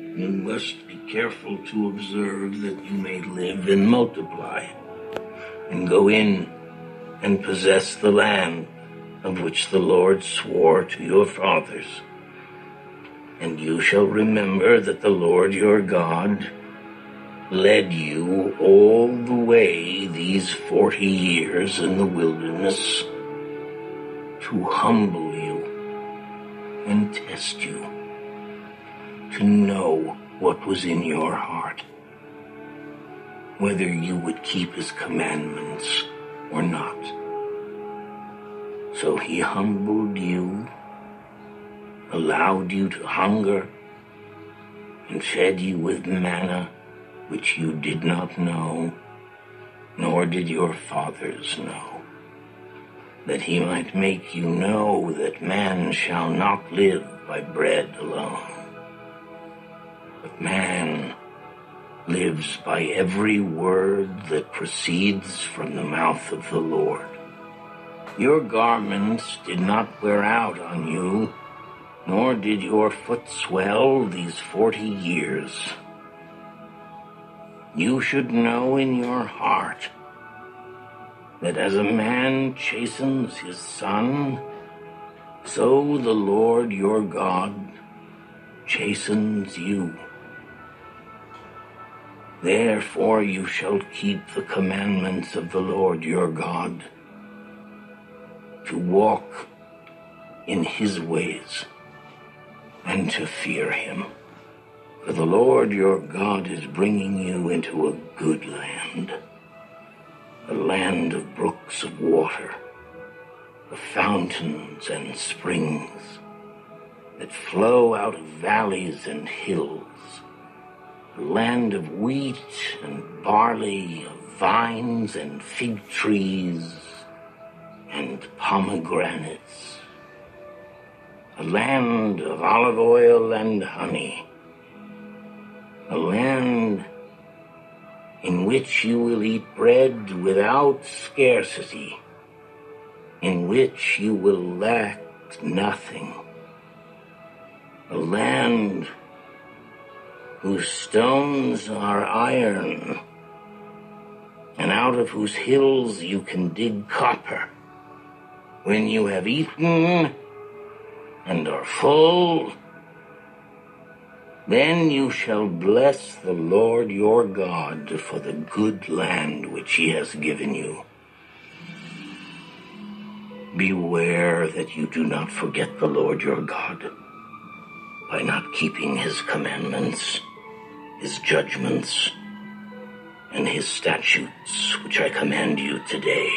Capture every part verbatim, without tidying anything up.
You must be careful to observe that you may live and multiply, and go in and possess the land of which the Lord swore to your fathers. And you shall remember that the Lord your God led you all the way these forty years in the wilderness to humble you and test you, to know what was in your heart, whether you would keep his commandments or not. So he humbled you, allowed you to hunger, and fed you with manna which you did not know, nor did your fathers know, that he might make you know that man shall not live by bread alone, but man lives by every word that proceeds from the mouth of the Lord. Your garments did not wear out on you, nor did your foot swell these forty years. You should know in your heart that as a man chastens his son, so the Lord your God chastens you. Therefore you shall keep the commandments of the Lord your God, to walk in his ways and to fear him. For the Lord your God is bringing you into a good land, a land of brooks of water, of fountains and springs that flow out of valleys and hills, a land of wheat and barley, of vines and fig trees and pomegranates, a land of olive oil and honey, a land in which you will eat bread without scarcity, in which you will lack nothing, a land whose stones are iron, and out of whose hills you can dig copper. When you have eaten and are full, then you shall bless the Lord your God for the good land which he has given you. Beware that you do not forget the Lord your God by not keeping his commandments, his judgments, and his statutes which I command you today,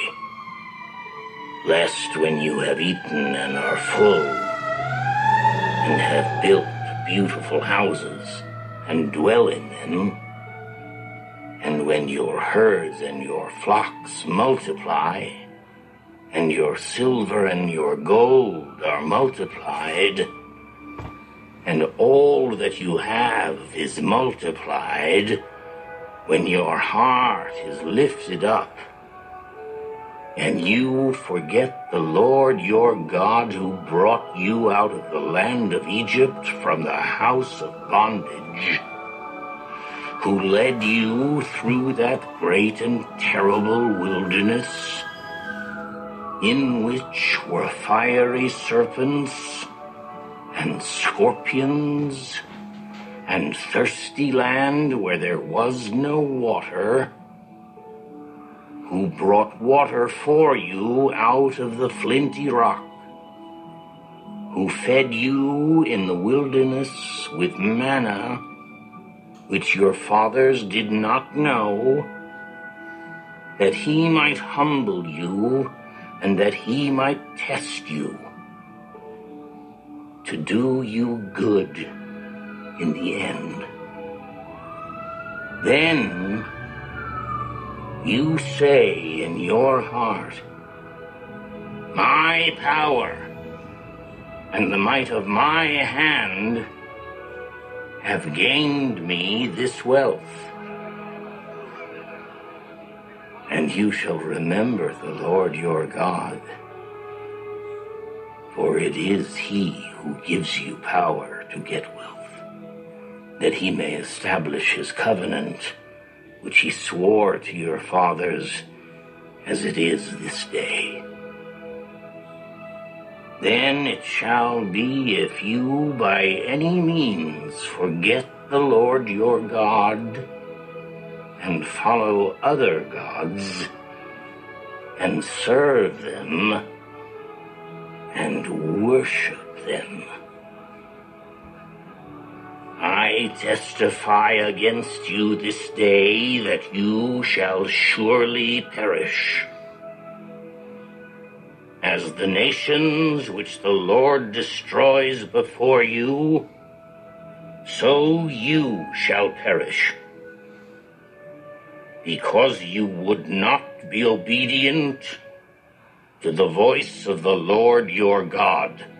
lest when you have eaten and are full, and have built beautiful houses and dwell in them, and when your herds and your flocks multiply, and your silver and your gold are multiplied, and all that you have is multiplied, when your heart is lifted up, and you forget the Lord your God who brought you out of the land of Egypt from the house of bondage, who led you through that great and terrible wilderness, in which were fiery serpents and scorpions, and thirsty land where there was no water, who brought water for you out of the flinty rock, who fed you in the wilderness with manna, which your fathers did not know, that he might humble you and that he might test you, to do you good in the end. Then you say in your heart, my power and the might of my hand have gained me this wealth. And you shall remember the Lord your God, for it is he who gives you power to get wealth, that he may establish his covenant, which he swore to your fathers, as it is this day. Then it shall be, if you by any means forget the Lord your God, and follow other gods, and serve them, and worship them, I testify against you this day that you shall surely perish. As the nations which the Lord destroys before you, so you shall perish, because you would not be obedient to the voice of the Lord your God.